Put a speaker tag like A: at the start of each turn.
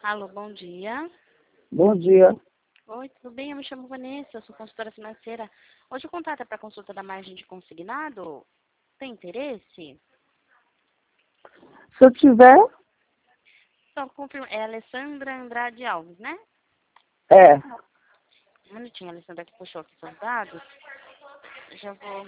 A: Alô, bom dia.
B: Bom dia.
A: Oi, tudo bem? Eu me chamo Vanessa, eu sou consultora financeira. Hoje o contato é para consulta da margem de consignado. Tem interesse?
B: Se eu tiver,
A: Só confirma. É Alessandra Andrade Alves, né?
B: é.
A: Um minutinho, a Alessandra que puxou aqui seus dados. Já vou.